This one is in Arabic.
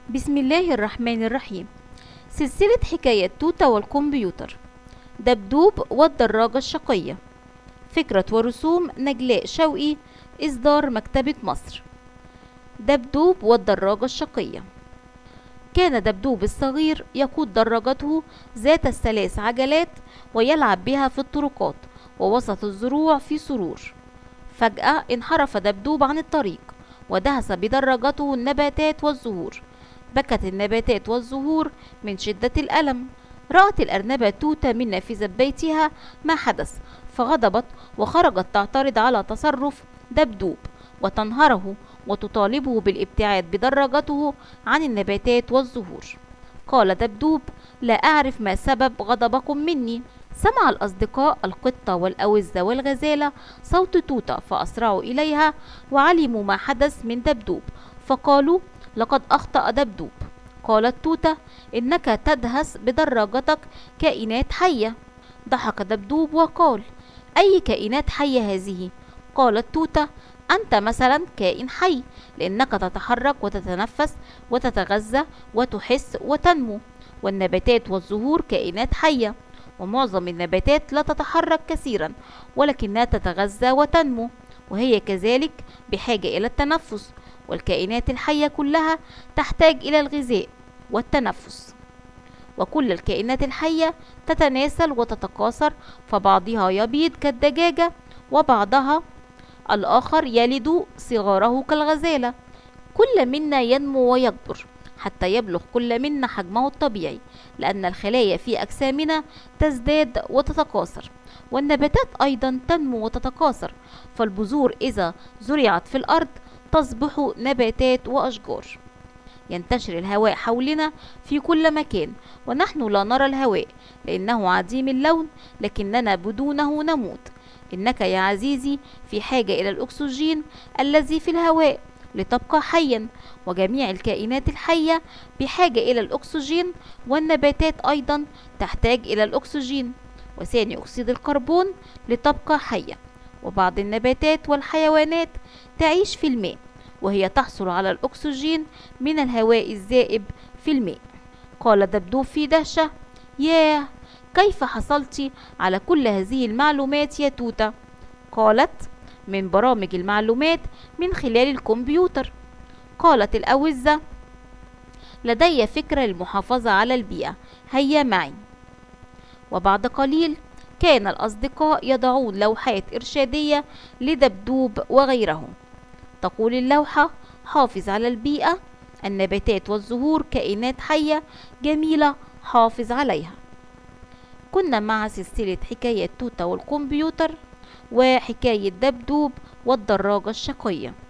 بسم الله الرحمن الرحيم. سلسلة حكاية توتة والكمبيوتر. دبدوب والدراجة الشقية. فكرة ورسوم نجلاء شوقي. إصدار مكتبة مصر. دبدوب والدراجة الشقية. كان دبدوب الصغير يقود دراجته ذات الثلاث عجلات ويلعب بها في الطرقات ووسط الزروع في سرور. فجأة انحرف دبدوب عن الطريق ودهس بدراجته النباتات والزهور. بكت النباتات والزهور من شدة الألم. رأت الأرنبة توتة من نافذة بيتها ما حدث، فغضبت وخرجت تعترض على تصرف دبدوب وتنهره وتطالبه بالابتعاد بدراجته عن النباتات والزهور. قال دبدوب: لا أعرف ما سبب غضبكم مني. سمع الأصدقاء القطة والأوزة والغزالة صوت توتة فأسرعوا إليها وعلموا ما حدث من دبدوب، فقالوا: لقد أخطأ دبدوب. قالت توتة: إنك تدهس بدراجتك كائنات حية. ضحك دبدوب وقال: أي كائنات حية هذه؟ قالت توتة: أنت مثلا كائن حي، لأنك تتحرك وتتنفس وتتغذى وتحس وتنمو، والنباتات والزهور كائنات حية، ومعظم النباتات لا تتحرك كثيرا ولكنها تتغذى وتنمو، وهي كذلك بحاجة إلى التنفس، والكائنات الحية كلها تحتاج إلى الغذاء والتنفس. وكل الكائنات الحية تتناسل وتتكاثر، فبعضها يبيض كالدجاجة وبعضها الآخر يلد صغاره كالغزالة. كل منا ينمو ويكبر حتى يبلغ كل منا حجمه الطبيعي، لأن الخلايا في أجسامنا تزداد وتتكاثر، والنباتات أيضا تنمو وتتكاثر، فالبذور إذا زرعت في الأرض تصبح نباتات وأشجار. ينتشر الهواء حولنا في كل مكان، ونحن لا نرى الهواء لأنه عديم اللون، لكننا بدونه نموت. إنك يا عزيزي في حاجة إلى الأكسجين الذي في الهواء لتبقى حيا، وجميع الكائنات الحية بحاجة إلى الأكسجين، والنباتات أيضا تحتاج إلى الأكسجين وثاني أكسيد الكربون لتبقى حية. وبعض النباتات والحيوانات تعيش في الماء، وهي تحصل على الأكسجين من الهواء الذائب في الماء. قال دبدوب في دهشة: ياه، كيف حصلت على كل هذه المعلومات يا توتة؟ قالت: من برامج المعلومات من خلال الكمبيوتر. قالت الأوزة: لدي فكرة للمحافظة على البيئة، هيا معي. وبعد قليل كان الأصدقاء يضعون لوحات إرشادية لدبدوب وغيره. تقول اللوحة: حافظ على البيئة، النباتات والزهور كائنات حية جميلة، حافظ عليها. كنا مع سلسلة حكاية توتة والكمبيوتر وحكاية دبدوب والدراجة الشقية.